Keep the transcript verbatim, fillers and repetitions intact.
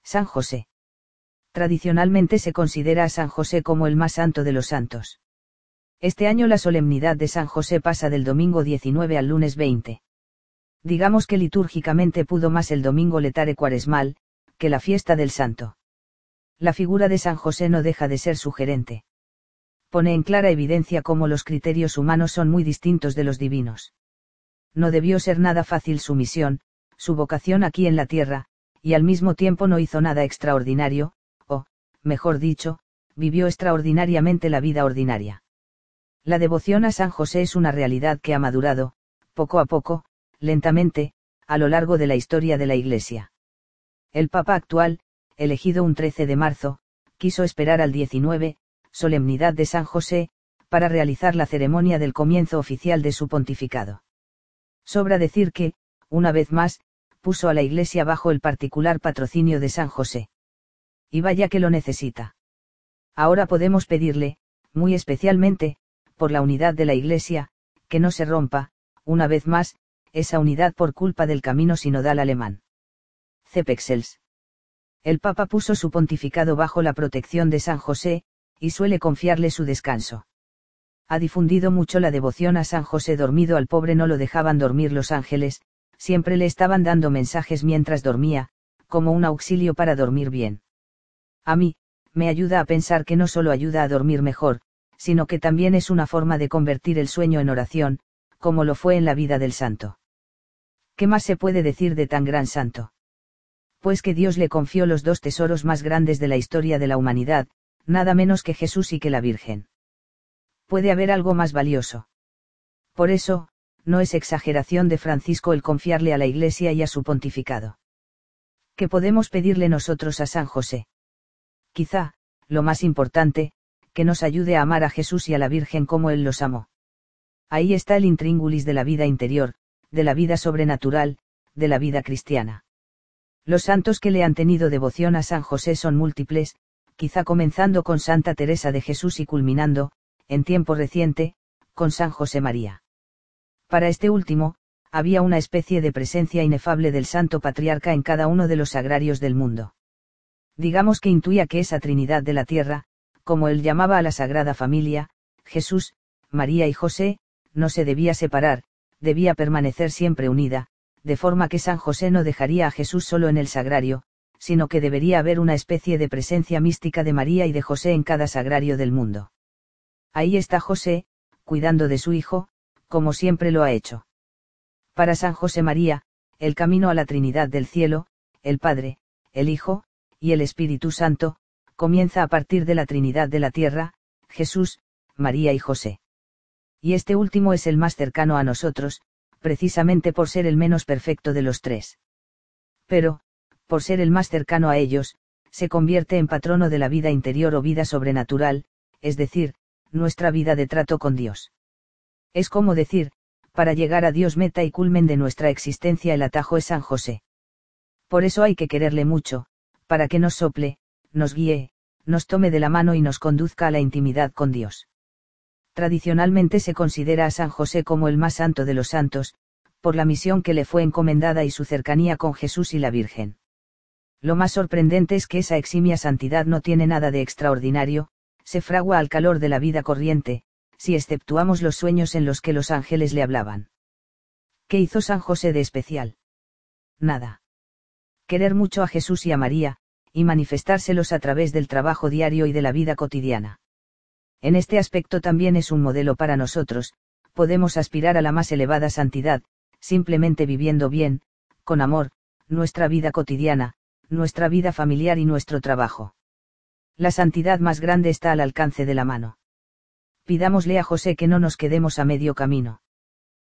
San José. Tradicionalmente se considera a San José como el más santo de los santos. Este año la solemnidad de San José pasa del domingo diecinueve al lunes veinte. Digamos que litúrgicamente pudo más el domingo letare cuaresmal, que la fiesta del santo. La figura de San José no deja de ser sugerente. Pone en clara evidencia cómo los criterios humanos son muy distintos de los divinos. No debió ser nada fácil su misión, su vocación aquí en la tierra, y al mismo tiempo no hizo nada extraordinario, o, mejor dicho, vivió extraordinariamente la vida ordinaria. La devoción a San José es una realidad que ha madurado, poco a poco, lentamente, a lo largo de la historia de la Iglesia. El Papa actual, elegido un trece de marzo, quiso esperar al diecinueve, solemnidad de San José, para realizar la ceremonia del comienzo oficial de su pontificado. Sobra decir que, una vez más, puso a la Iglesia bajo el particular patrocinio de San José. Y vaya que lo necesita. Ahora podemos pedirle, muy especialmente, por la unidad de la Iglesia, que no se rompa, una vez más, esa unidad por culpa del camino sinodal alemán. Cepexels. El Papa puso su pontificado bajo la protección de San José, y suele confiarle su descanso. Ha difundido mucho la devoción a San José dormido. Al pobre no lo dejaban dormir los ángeles, siempre le estaban dando mensajes mientras dormía, como un auxilio para dormir bien. A mí, me ayuda a pensar que no solo ayuda a dormir mejor, sino que también es una forma de convertir el sueño en oración, como lo fue en la vida del santo. ¿Qué más se puede decir de tan gran santo? Pues que Dios le confió los dos tesoros más grandes de la historia de la humanidad, nada menos que Jesús y que la Virgen. ¿Puede haber algo más valioso? Por eso, no es exageración de Francisco el confiarle a la Iglesia y a su pontificado. ¿Qué podemos pedirle nosotros a San José? Quizá, lo más importante, que nos ayude a amar a Jesús y a la Virgen como Él los amó. Ahí está el intríngulis de la vida interior, de la vida sobrenatural, de la vida cristiana. Los santos que le han tenido devoción a San José son múltiples, quizá comenzando con Santa Teresa de Jesús y culminando, en tiempo reciente, con San José María. Para este último, había una especie de presencia inefable del Santo Patriarca en cada uno de los sagrarios del mundo. Digamos que intuía que esa Trinidad de la tierra, como él llamaba a la Sagrada Familia, Jesús, María y José, no se debía separar, debía permanecer siempre unida, de forma que San José no dejaría a Jesús solo en el sagrario, sino que debería haber una especie de presencia mística de María y de José en cada sagrario del mundo. Ahí está José, cuidando de su hijo, como siempre lo ha hecho. Para San José María, el camino a la Trinidad del cielo, el Padre, el Hijo, y el Espíritu Santo, comienza a partir de la Trinidad de la tierra, Jesús, María y José. Y este último es el más cercano a nosotros, precisamente por ser el menos perfecto de los tres. Pero, por ser el más cercano a ellos, se convierte en patrono de la vida interior o vida sobrenatural, es decir, nuestra vida de trato con Dios. Es como decir, para llegar a Dios meta y culmen de nuestra existencia el atajo es San José. Por eso hay que quererle mucho, para que nos sople, nos guíe, nos tome de la mano y nos conduzca a la intimidad con Dios. Tradicionalmente se considera a San José como el más santo de los santos, por la misión que le fue encomendada y su cercanía con Jesús y la Virgen. Lo más sorprendente es que esa eximia santidad no tiene nada de extraordinario, se fragua al calor de la vida corriente, si exceptuamos los sueños en los que los ángeles le hablaban. ¿Qué hizo San José de especial? Nada. Querer mucho a Jesús y a María, y manifestárselos a través del trabajo diario y de la vida cotidiana. En este aspecto también es un modelo para nosotros, podemos aspirar a la más elevada santidad, simplemente viviendo bien, con amor, nuestra vida cotidiana, nuestra vida familiar y nuestro trabajo. La santidad más grande está al alcance de la mano. Pidámosle a José que no nos quedemos a medio camino.